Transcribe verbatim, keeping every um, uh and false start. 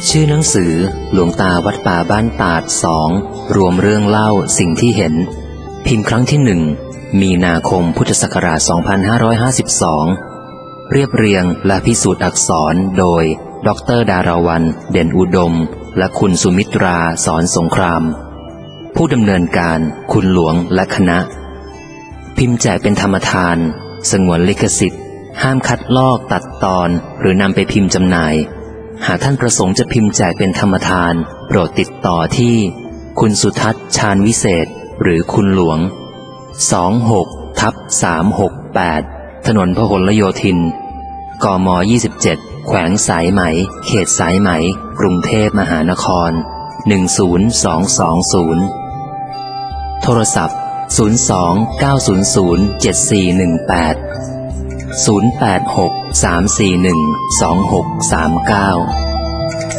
ชื่อหนังสือหลวงตาวัดป่าบ้านตาดสองรวมเรื่องเล่าสิ่งที่เห็นพิมพ์ครั้งที่หนึ่งมีนาคมพุทธศักราชสองพันห้าร้อยห้าสิบสองเรียบเรียงและพิสูจน์อักษรโดยดรดาราวัลย์เด่นอุดมและคุณสุมิตราสอนสงครามผู้ดำเนินการคุณหลวงและคณะพิมพ์แจกเป็นธรรมทานสงวนลิขสิทธิ์ห้ามคัดลอกตัดตอนหรือนำไปพิมพ์จำหน่ายหากท่านประสงค์จะพิมพ์แจกเป็นธรรมทานโปรดติดต่อที่คุณสุทัศน์ชาญวิเศษหรือคุณหลวงสองหกทับสามหกแปดถนนพหลโยธินกมยี่สิบเจ็ดแขวงสายไหมเขตสายไหมกรุงเทพมหานครหนึ่งศูนย์สองสองศูนย์โทรศัพท์ศูนย์ สอง เก้า ศูนย์ ศูนย์ เจ็ด สี่ หนึ่ง แปด ศูนย์ แปด หก สาม สี่ หนึ่ง สอง หก สาม เก้า